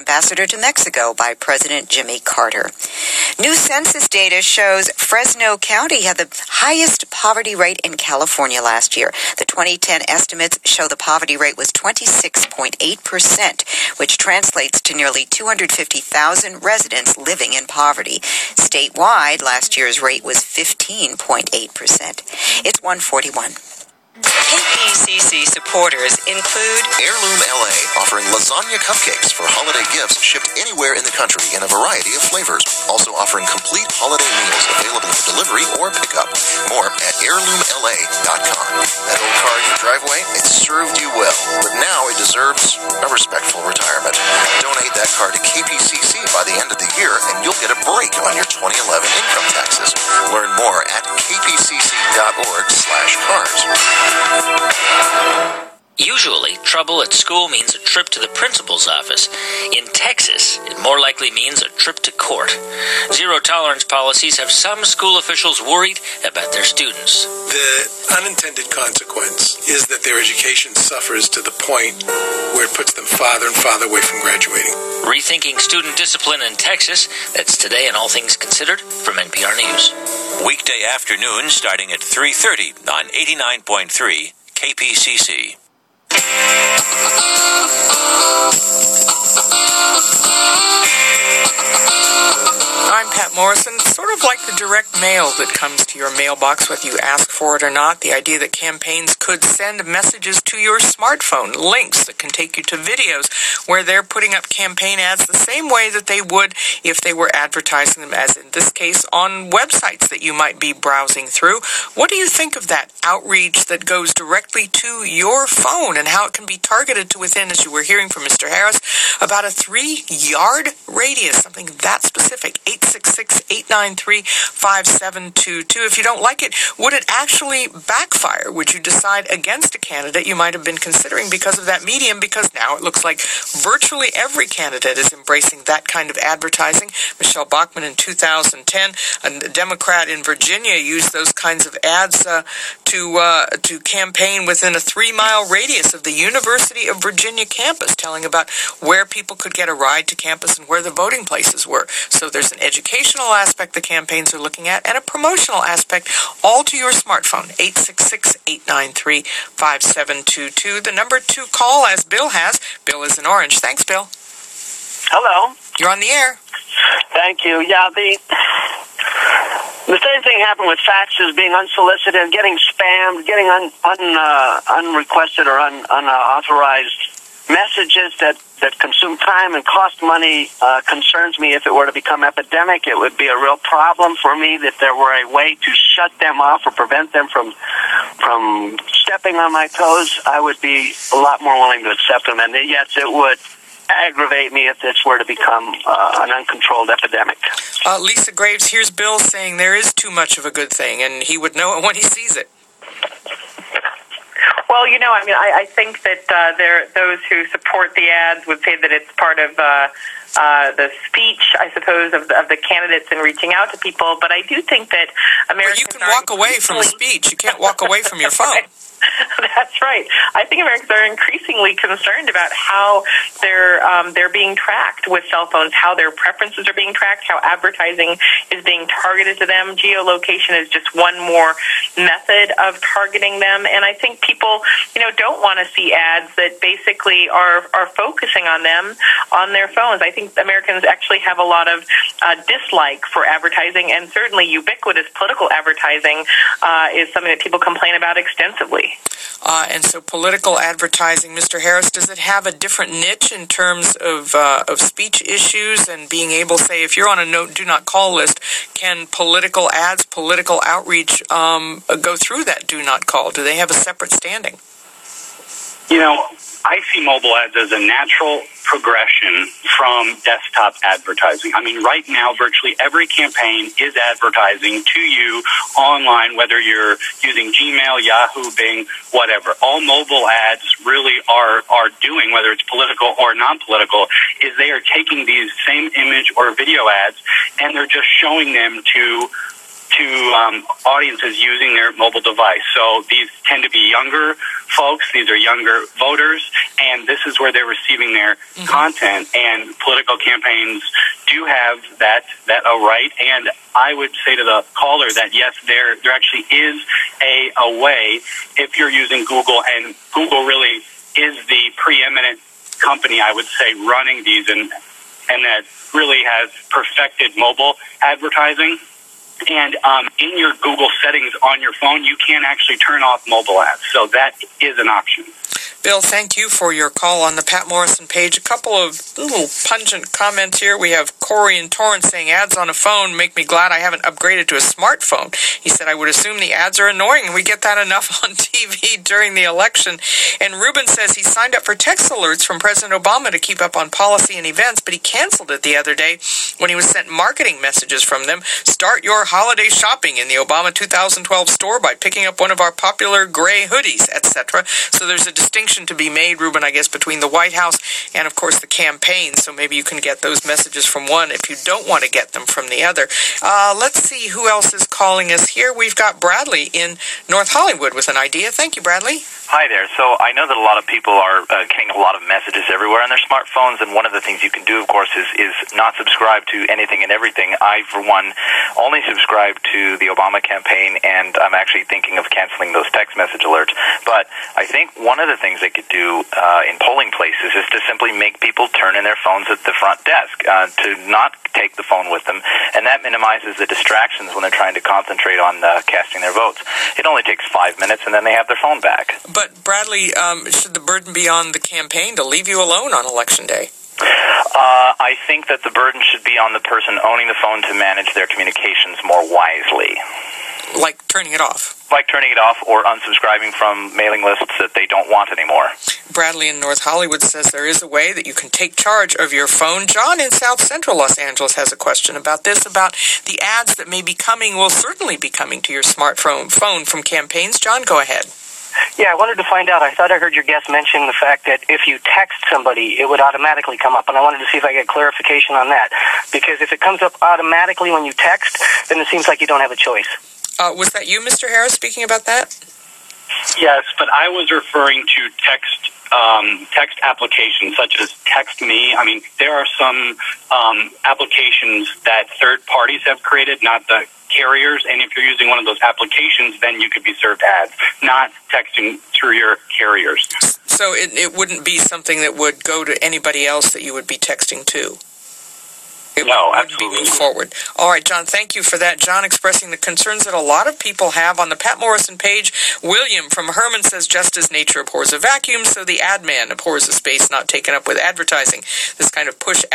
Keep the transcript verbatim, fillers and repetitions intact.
ambassador to Mexico by President Jimmy Carter. New census data shows Fresno County had the highest poverty rate in California last year. The twenty ten estimates show the poverty rate was twenty-six point eight percent, which translates to nearly two hundred fifty thousand residents living in poverty. Statewide, last year's rate was fifteen point eight percent. It's one forty-one. K P C C supporters include Heirloom L A, offering lasagna cupcakes for holiday gifts shipped anywhere in the country in a variety of flavors. Also offering complete holiday meals available for delivery or pickup. More at heirloom L A dot com. That old car in your driveway, it served you well, but now it deserves a respectful retirement. Donate that car to K P C C by the end of the year, and you'll get a break on your twenty eleven income taxes. Learn more at k p c c dot org slash cars. Usually, trouble at school means a trip to the principal's office. In Texas, it more likely means a trip to court. Zero-tolerance policies have some school officials worried about their students. The unintended consequence is that their education suffers to the point where it puts them farther and farther away from graduating. Rethinking Student Discipline in Texas. That's today in All Things Considered from N P R News. Weekday afternoon starting at three thirty on eighty-nine point three K P C C. I'm Pat Morrison. Sort of like the direct mail that comes to your mailbox, whether you ask for it or not. The idea that campaigns could send messages to your smartphone, links that can take you to videos where they're putting up campaign ads the same way that they would if they were advertising them, as in this case, on websites that you might be browsing through. What do you think of that outreach that goes directly to your phone and how it can be targeted to within, as you were hearing from Mister Harris, about a three-yard radius, something that specific? eight six six, eight nine three, five seven two two. If you don't like it, would it actually backfire? Would you decide against a candidate you might have been considering because of that medium? Because now it looks like virtually every candidate is embracing that kind of advertising. Michelle Bachmann in two thousand ten, a Democrat in Virginia, used those kinds of ads uh, to uh, to campaign within a three-mile radius of the University of Virginia campus, telling about where people could get a ride to campus and where the voting places were. So there's an educational aspect the campaigns are looking at and a promotional aspect, all to your smartphone. eight six six, eight nine three, five seven two two. The number to call, as Bill has. Bill is in Orange. Thanks, Bill. Hello. You're on the air. Thank you. Yeah, the the same thing happened with faxes being unsolicited, getting spammed, getting un, un uh, unrequested or un, unauthorized messages that, that consume time and cost money uh, concerns me. If it were to become epidemic, it would be a real problem for me that there were a way to shut them off or prevent them from from stepping on my toes. I would be a lot more willing to accept them. And yes, it would aggravate me if this were to become uh, an uncontrolled epidemic. Uh, Lisa Graves, here's Bill saying there is too much of a good thing, and he would know it when he sees it. Well, you know, I mean, I, I think that uh, there those who support the ads would say that it's part of uh, uh, the speech, I suppose, of the, of the candidates in reaching out to people. But I do think that Americans Well, you can walk away from a speech. You can't walk away from your phone. Right. That's right. I think Americans are increasingly concerned about how they're um, they're being tracked with cell phones, how their preferences are being tracked, how advertising is being targeted to them. Geolocation is just one more method of targeting them, and I think people, you know, don't want to see ads that basically are are focusing on them on their phones. I think Americans actually have a lot of uh, dislike for advertising, and certainly ubiquitous political advertising uh, is something that people complain about extensively. Uh, and so political advertising, Mister Harris, does it have a different niche in terms of uh, of speech issues and being able, say, if you're on a no, do not call list, can political ads, political outreach um, go through that do not call? Do they have a separate standing? You know, I see mobile ads as a natural progression from desktop advertising. I mean, right now, virtually every campaign is advertising to you online, whether you're using Gmail, Yahoo, Bing, whatever. All mobile ads really are, are doing, whether it's political or non-political, is they are taking these same image or video ads and they're just showing them to to um, audiences using their mobile device. So these tend to be younger folks. These are younger voters, and this is where they're receiving their mm-hmm. content. And political campaigns do have that that a right. And I would say to the caller that yes, there there actually is a a way if you're using Google, and Google really is the preeminent company, I would say, running these, and and that really has perfected mobile advertising. And um, in your Google settings on your phone, you can actually turn off mobile ads. So that is an option. Bill, thank you for your call on the Pat Morrison page. A couple of little pungent comments here. We have Corey and Torrance saying, ads on a phone make me glad I haven't upgraded to a smartphone. He said, I would assume the ads are annoying, and we get that enough on T V during the election. And Ruben says he signed up for text alerts from President Obama to keep up on policy and events, but he canceled it the other day when he was sent marketing messages from them. Start your holiday shopping in the Obama two thousand twelve store by picking up one of our popular gray hoodies, et cetera. So there's a distinction to be made, Ruben, I guess, between the White House and, of course, the campaign. So maybe you can get those messages from one if you don't want to get them from the other. Uh, let's see who else is calling us here. We've got Bradley in North Hollywood with an idea. Thank you, Bradley. Hi there. So I know that a lot of people are uh, getting a lot of messages everywhere on their smartphones, and one of the things you can do, of course, is, is not subscribe to anything and everything. I, for one, only subscribe to the Obama campaign, and I'm actually thinking of canceling those text message alerts. But I think one of the things they could do uh, in polling places is to simply make people turn in their phones at the front desk, uh, to not take the phone with them, and that minimizes the distractions when they're trying to concentrate on uh, casting their votes. It only takes five minutes, and then they have their phone back. But, Bradley, um, should the burden be on the campaign to leave you alone on Election Day? Uh, I think that the burden should be on the person owning the phone to manage their communications more wisely. Like turning it off? Like turning it off or unsubscribing from mailing lists that they don't want anymore. Bradley in North Hollywood says there is a way that you can take charge of your phone. John in South Central Los Angeles has a question about this, about the ads that may be coming, will certainly be coming to your smartphone phone from campaigns. John, go ahead. Yeah, I wanted to find out. I thought I heard your guest mention the fact that if you text somebody, it would automatically come up, and I wanted to see if I get clarification on that. Because if it comes up automatically when you text, then it seems like you don't have a choice. Uh, was that you, Mister Harris, speaking about that? Yes, but I was referring to text um, text applications such as Text Me. I mean, there are some um, applications that third parties have created, not the carriers, and if you're using one of those applications, then you could be served ads, not texting through your carriers. So it, it wouldn't be something that would go to anybody else that you would be texting to? It no, would absolutely. Be moved forward. All right, John, thank you for that. John expressing the concerns that a lot of people have on the Pat Morrison page. William from Herman says, just as nature abhors a vacuum, so the ad man abhors a space not taken up with advertising. This kind of push